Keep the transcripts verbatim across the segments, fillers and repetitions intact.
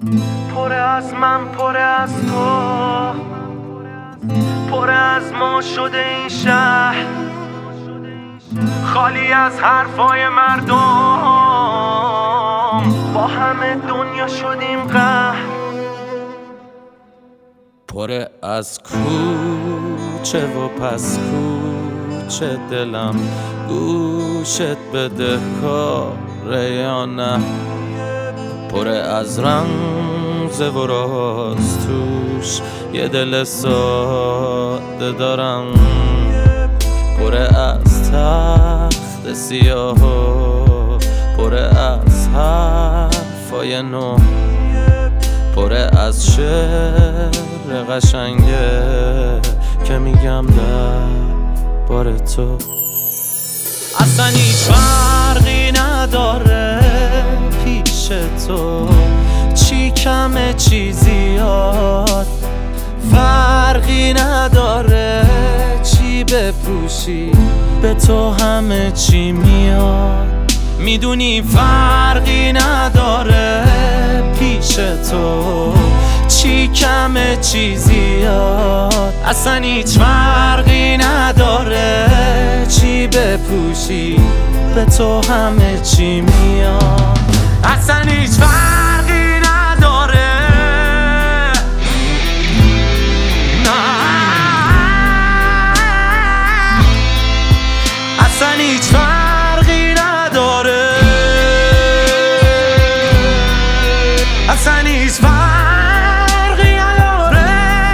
پر از من، پر از تو، پر از ما شده این شهر، خالی از حرفای مردم، با همه دنیا شدیم قهر. پر از کوچه و پس کوچه دلم گوشت بده کاره یا نه، پر از رمز و راز توش یه دل ساده دارم، پر از تخت سیاه و پر از حرفای نو، پر از شعر قشنگه که میگم در بار تو. اصلا هیچ فرقی نداره پیش تو، چی کمه چی زیاد، فرقی نداره چی بپوشی به تو همه چی میاد. میدونی فرقی نداره پیش تو، چی کمه چی زیاد، اصلا هیچ فرقی نداره چی بپوشی به تو همه چی میاد. اصلا هیچ فرقی نداره، نه اصلا هیچ فرقی نداره، اصلا هیچ فرقی نداره،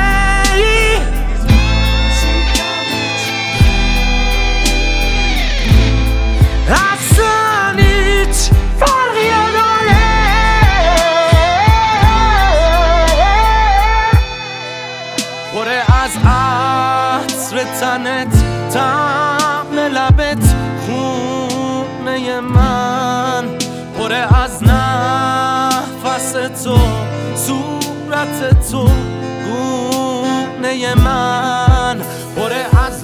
اصلا هیچ فرقی نداره. پر از عطر تنت، طعم لبت، خونه من، پر از نفس تو، صورت تو، گونه من، پر از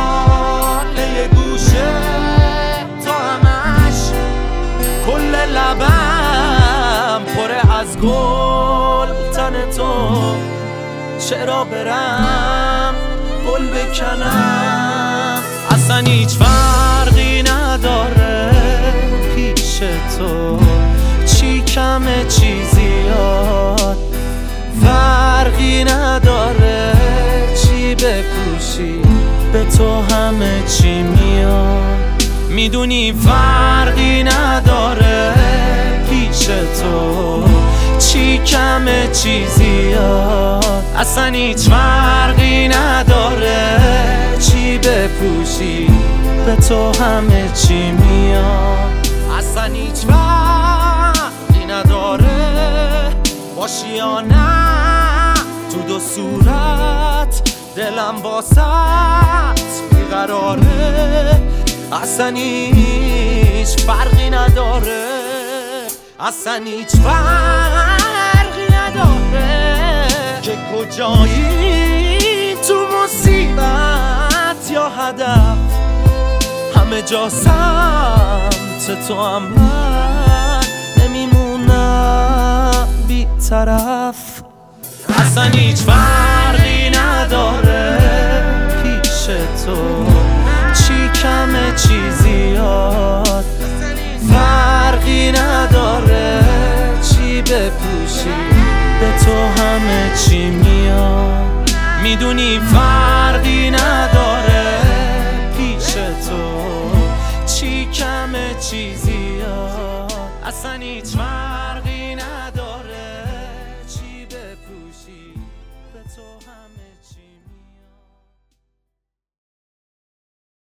لاله گوشه تو همش، کل لبم پر از گل تن تو، چرا برم گل بکنم. اصلا هیچ فرقی نداره پیش تو، چی کمه چی زیاد، فرقی نداره چی بپوشی به تو همه چی میاد. میدونی فرقی نداره پیش تو، چی کمه چی زیاد، اصلا هیچ فرقی نداره چی بپوشی به تو همه چی میاد. اصلا هیچ فرقی نداره باشی یا نه تو دو صورت، دلم واسط بیقراره. اصلا هیچ فرقی نداره، اصلا هیچ فرقی نداره که کجایی، تو مصیبت یا هدف، همه جا سمت تو هم من نمیمونم بی طرف. اصلا هیچ فرقی نداره پیش تو، چی کمه چی زیاد، فرقی نداره چی بپوشی به تو همه چی میاد. میدونی فرقی نداره پیش تو، چی کمه چی زیاد، اصلا هیچ فرقی نداره چی بپوشی به تو همه چی